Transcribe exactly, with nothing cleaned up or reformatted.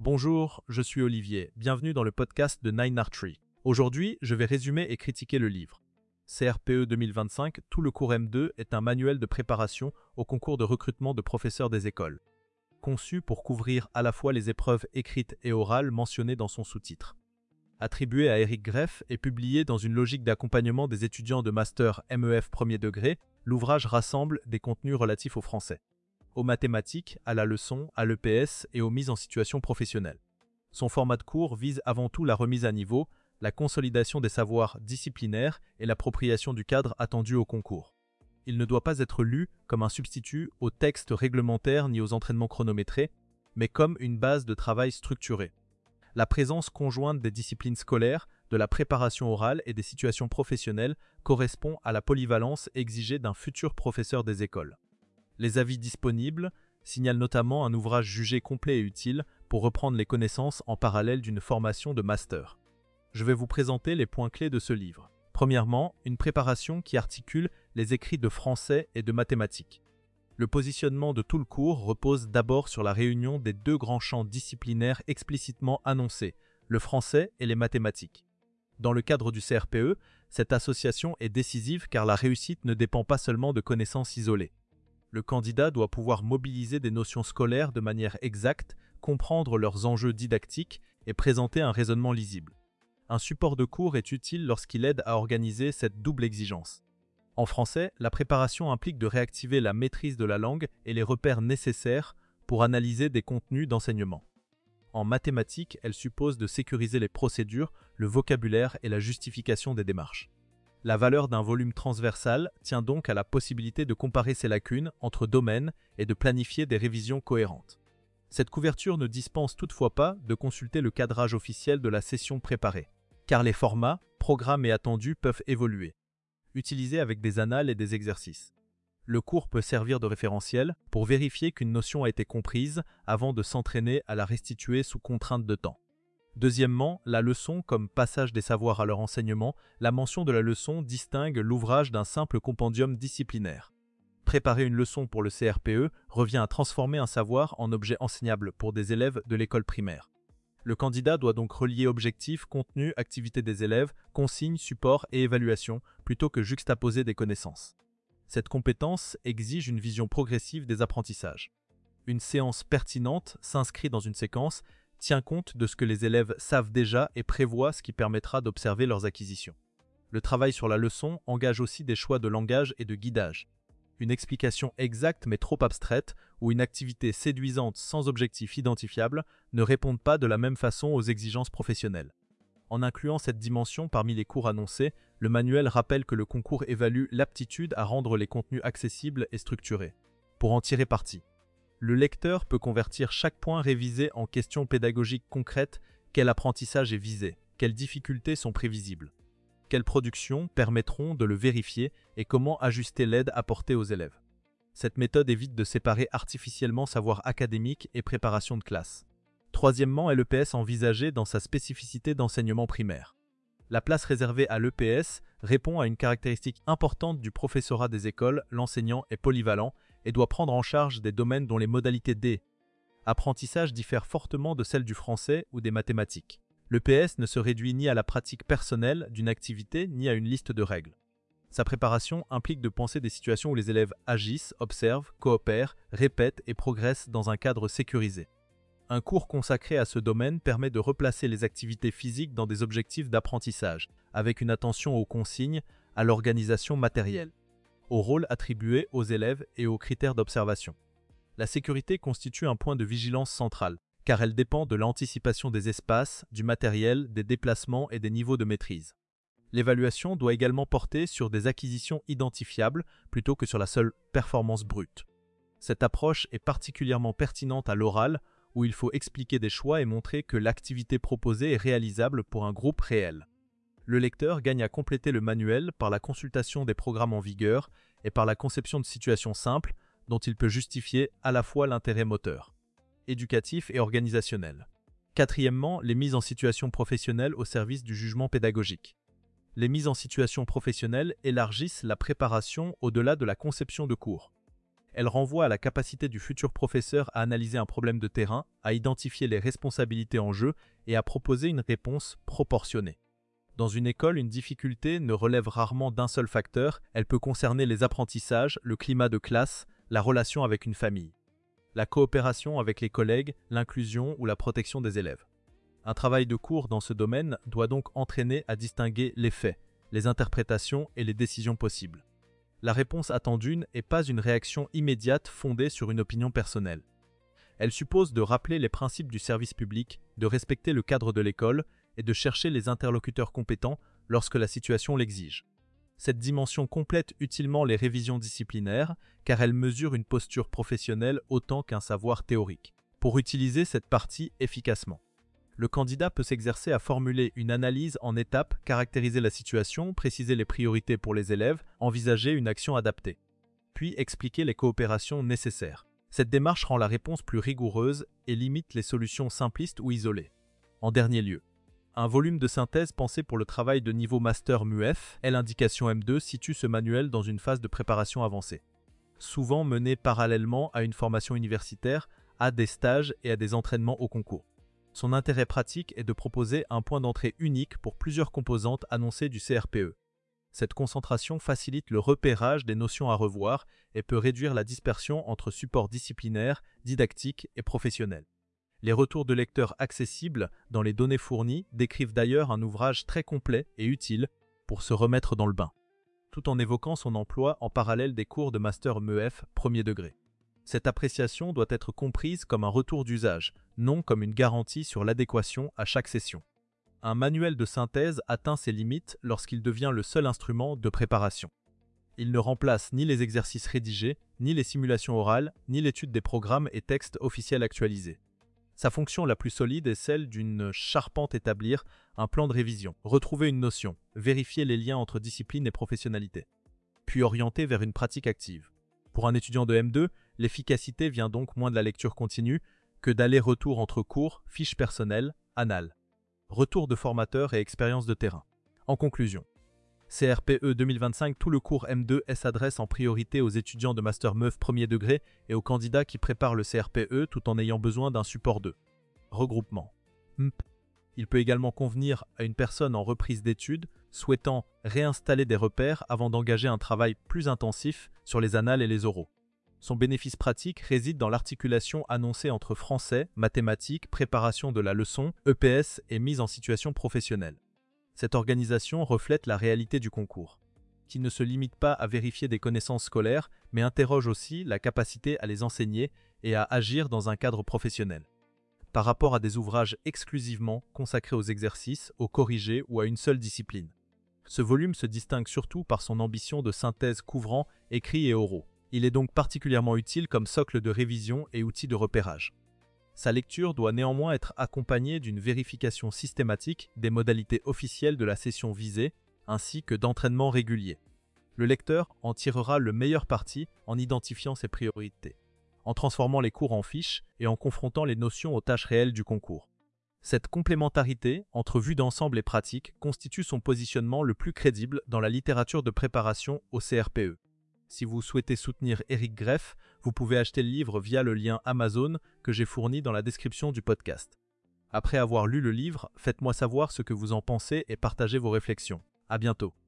Bonjour, je suis Olivier, bienvenue dans le podcast de Nine Archery. Aujourd'hui, je vais résumer et critiquer le livre. C R P E deux mille vingt-cinq, tout le cours M deux est un manuel de préparation au concours de recrutement de professeurs des écoles, conçu pour couvrir à la fois les épreuves écrites et orales mentionnées dans son sous-titre. Attribué à Eric Greff et publié dans une logique d'accompagnement des étudiants de master M E F premier degré, l'ouvrage rassemble des contenus relatifs au français, aux mathématiques, à la leçon, à l'E P S et aux mises en situation professionnelle. Son format de cours vise avant tout la remise à niveau, la consolidation des savoirs disciplinaires et l'appropriation du cadre attendu au concours. Il ne doit pas être lu comme un substitut aux textes réglementaires ni aux entraînements chronométrés, mais comme une base de travail structurée. La présence conjointe des disciplines scolaires, de la préparation orale et des situations professionnelles correspond à la polyvalence exigée d'un futur professeur des écoles. Les avis disponibles signalent notamment un ouvrage jugé complet et utile pour reprendre les connaissances en parallèle d'une formation de master. Je vais vous présenter les points clés de ce livre. Premièrement, une préparation qui articule les écrits de français et de mathématiques. Le positionnement de tout le cours repose d'abord sur la réunion des deux grands champs disciplinaires explicitement annoncés, le français et les mathématiques. Dans le cadre du C R P E, cette association est décisive car la réussite ne dépend pas seulement de connaissances isolées. Le candidat doit pouvoir mobiliser des notions scolaires de manière exacte, comprendre leurs enjeux didactiques et présenter un raisonnement lisible. Un support de cours est utile lorsqu'il aide à organiser cette double exigence. En français, la préparation implique de réactiver la maîtrise de la langue et les repères nécessaires pour analyser des contenus d'enseignement. En mathématiques, elle suppose de sécuriser les procédures, le vocabulaire et la justification des démarches. La valeur d'un volume transversal tient donc à la possibilité de comparer ses lacunes entre domaines et de planifier des révisions cohérentes. Cette couverture ne dispense toutefois pas de consulter le cadrage officiel de la session préparée, car les formats, programmes et attendus peuvent évoluer, utilisés avec des annales et des exercices. Le cours peut servir de référentiel pour vérifier qu'une notion a été comprise avant de s'entraîner à la restituer sous contrainte de temps. Deuxièmement, la leçon comme passage des savoirs à leur enseignement, la mention de la leçon distingue l'ouvrage d'un simple compendium disciplinaire. Préparer une leçon pour le C R P E revient à transformer un savoir en objet enseignable pour des élèves de l'école primaire. Le candidat doit donc relier objectifs, contenu, activité des élèves, consignes, supports et évaluation, plutôt que juxtaposer des connaissances. Cette compétence exige une vision progressive des apprentissages. Une séance pertinente s'inscrit dans une séquence, tient compte de ce que les élèves savent déjà et prévoit ce qui permettra d'observer leurs acquisitions. Le travail sur la leçon engage aussi des choix de langage et de guidage. Une explication exacte mais trop abstraite ou une activité séduisante sans objectif identifiable ne répondent pas de la même façon aux exigences professionnelles. En incluant cette dimension parmi les cours annoncés, le manuel rappelle que le concours évalue l'aptitude à rendre les contenus accessibles et structurés. Pour en tirer parti, le lecteur peut convertir chaque point révisé en questions pédagogiques concrètes. Quel apprentissage est visé? Quelles difficultés sont prévisibles? Quelles productions permettront de le vérifier et comment ajuster l'aide apportée aux élèves? Cette méthode évite de séparer artificiellement savoir académique et préparation de classe. Troisièmement, est l'E P S envisagé dans sa spécificité d'enseignement primaire. La place réservée à l'E P S répond à une caractéristique importante du professorat des écoles, l'enseignant est polyvalent et doit prendre en charge des domaines dont les modalités d'apprentissage diffèrent fortement de celles du français ou des mathématiques. L'E P S ne se réduit ni à la pratique personnelle d'une activité ni à une liste de règles. Sa préparation implique de penser des situations où les élèves agissent, observent, coopèrent, répètent et progressent dans un cadre sécurisé. Un cours consacré à ce domaine permet de replacer les activités physiques dans des objectifs d'apprentissage, avec une attention aux consignes, à l'organisation matérielle, au rôle attribué aux élèves et aux critères d'observation. La sécurité constitue un point de vigilance central, car elle dépend de l'anticipation des espaces, du matériel, des déplacements et des niveaux de maîtrise. L'évaluation doit également porter sur des acquisitions identifiables plutôt que sur la seule performance brute. Cette approche est particulièrement pertinente à l'oral, où il faut expliquer des choix et montrer que l'activité proposée est réalisable pour un groupe réel. Le lecteur gagne à compléter le manuel par la consultation des programmes en vigueur et par la conception de situations simples dont il peut justifier à la fois l'intérêt moteur, éducatif et organisationnel. Quatrièmement, les mises en situation professionnelle au service du jugement pédagogique. Les mises en situation professionnelle élargissent la préparation au-delà de la conception de cours. Elle renvoie à la capacité du futur professeur à analyser un problème de terrain, à identifier les responsabilités en jeu et à proposer une réponse proportionnée. Dans une école, une difficulté ne relève rarement d'un seul facteur, elle peut concerner les apprentissages, le climat de classe, la relation avec une famille, la coopération avec les collègues, l'inclusion ou la protection des élèves. Un travail de cours dans ce domaine doit donc entraîner à distinguer les faits, les interprétations et les décisions possibles. La réponse attendue n'est pas une réaction immédiate fondée sur une opinion personnelle. Elle suppose de rappeler les principes du service public, de respecter le cadre de l'école et de chercher les interlocuteurs compétents lorsque la situation l'exige. Cette dimension complète utilement les révisions disciplinaires car elle mesure une posture professionnelle autant qu'un savoir théorique. Pour utiliser cette partie efficacement, le candidat peut s'exercer à formuler une analyse en étapes, caractériser la situation, préciser les priorités pour les élèves, envisager une action adaptée, puis expliquer les coopérations nécessaires. Cette démarche rend la réponse plus rigoureuse et limite les solutions simplistes ou isolées. En dernier lieu, un volume de synthèse pensé pour le travail de niveau Master M U F, L indication M deux, situe ce manuel dans une phase de préparation avancée. Souvent mené parallèlement à une formation universitaire, à des stages et à des entraînements au concours. Son intérêt pratique est de proposer un point d'entrée unique pour plusieurs composantes annoncées du C R P E. Cette concentration facilite le repérage des notions à revoir et peut réduire la dispersion entre supports disciplinaires, didactiques et professionnels. Les retours de lecteurs accessibles dans les données fournies décrivent d'ailleurs un ouvrage très complet et utile pour se remettre dans le bain, tout en évoquant son emploi en parallèle des cours de Master M E F premier degré. Cette appréciation doit être comprise comme un retour d'usage, non comme une garantie sur l'adéquation à chaque session. Un manuel de synthèse atteint ses limites lorsqu'il devient le seul instrument de préparation. Il ne remplace ni les exercices rédigés, ni les simulations orales, ni l'étude des programmes et textes officiels actualisés. Sa fonction la plus solide est celle d'une charpente établir un plan de révision, retrouver une notion, vérifier les liens entre discipline et professionnalité, puis orienter vers une pratique active. Pour un étudiant de M deux, l'efficacité vient donc moins de la lecture continue que d'aller-retour entre cours, fiches personnelles, annales, retour de formateurs et expériences de terrain. En conclusion, C R P E deux mille vingt-cinq, tout le cours M deux s'adresse en priorité aux étudiants de Master M E F premier degré et aux candidats qui préparent le C R P E tout en ayant besoin d'un support de regroupement. M P. Il peut également convenir à une personne en reprise d'études souhaitant réinstaller des repères avant d'engager un travail plus intensif sur les annales et les oraux. Son bénéfice pratique réside dans l'articulation annoncée entre français, mathématiques, préparation de la leçon, E P S et mise en situation professionnelle. Cette organisation reflète la réalité du concours, qui ne se limite pas à vérifier des connaissances scolaires, mais interroge aussi la capacité à les enseigner et à agir dans un cadre professionnel. Par rapport à des ouvrages exclusivement consacrés aux exercices, aux corrigés ou à une seule discipline. Ce volume se distingue surtout par son ambition de synthèse couvrant écrits et oraux. Il est donc particulièrement utile comme socle de révision et outil de repérage. Sa lecture doit néanmoins être accompagnée d'une vérification systématique des modalités officielles de la session visée, ainsi que d'entraînements réguliers. Le lecteur en tirera le meilleur parti en identifiant ses priorités, en transformant les cours en fiches et en confrontant les notions aux tâches réelles du concours. Cette complémentarité entre vue d'ensemble et pratique constitue son positionnement le plus crédible dans la littérature de préparation au C R P E. Si vous souhaitez soutenir Éric Greff, vous pouvez acheter le livre via le lien Amazon que j'ai fourni dans la description du podcast. Après avoir lu le livre, faites-moi savoir ce que vous en pensez et partagez vos réflexions. À bientôt.